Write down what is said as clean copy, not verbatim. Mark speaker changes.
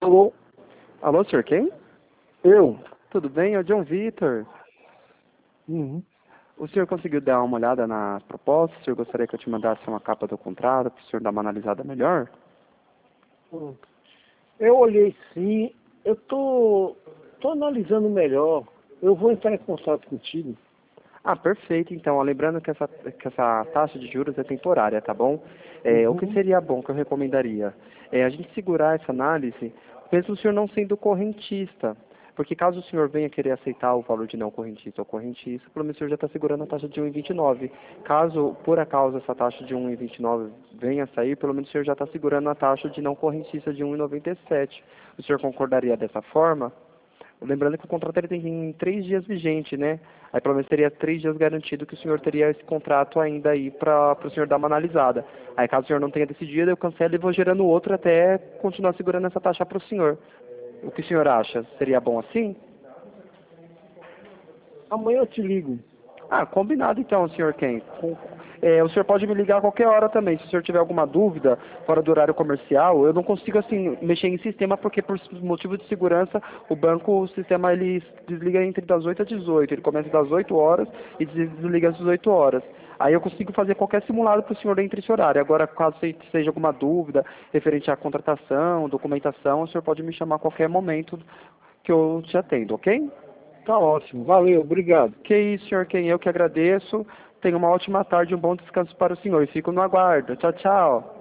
Speaker 1: Alô?
Speaker 2: Alô, senhor quem?
Speaker 1: Eu?
Speaker 2: Tudo bem? É o John Vitor.
Speaker 1: Uhum.
Speaker 2: O senhor conseguiu dar uma olhada nas propostas? O senhor gostaria que eu te mandasse uma capa do contrato para o senhor dar uma analisada melhor?
Speaker 1: Hum. Eu olhei sim, eu tô analisando melhor. Eu vou entrar em contato contigo.
Speaker 2: Ah, perfeito. Então, ó, lembrando que essa taxa de juros é temporária, tá bom? O que
Speaker 1: Uhum.
Speaker 2: seria bom que eu recomendaria? A gente segurar essa análise, mesmo o senhor não sendo correntista. Porque caso o senhor venha querer aceitar o valor de não correntista ou correntista, pelo menos o senhor já está segurando a taxa de 1,29. Caso, por acaso, essa taxa de 1,29 venha a sair, pelo menos o senhor já está segurando a taxa de não correntista de 1,97. O senhor concordaria dessa forma? Lembrando que o contrato ele tem 3 dias vigente, né? Aí pelo menos teria 3 dias garantido que o senhor teria esse contrato ainda aí para o senhor dar uma analisada. Aí caso o senhor não tenha decidido, eu cancelo e vou gerando outro até continuar segurando essa taxa para o senhor. O que o senhor acha? Seria bom assim?
Speaker 1: Amanhã eu te ligo.
Speaker 2: Ah, combinado então, senhor Ken. O senhor pode me ligar a qualquer hora também. Se o senhor tiver alguma dúvida fora do horário comercial, eu não consigo assim mexer em sistema porque por motivo de segurança o banco, o sistema ele desliga entre das 8 às 18. Ele começa das 8 horas e desliga às 18 horas. Aí eu consigo fazer qualquer simulado para o senhor entre esse horário. Agora, caso seja alguma dúvida referente à contratação, documentação, o senhor pode me chamar a qualquer momento que eu te atendo, ok?
Speaker 1: Tá ótimo. Valeu, obrigado.
Speaker 2: Que isso, senhor Ken, eu que agradeço. Tenha uma ótima tarde e um bom descanso para o senhor. E fico no aguardo. Tchau, tchau.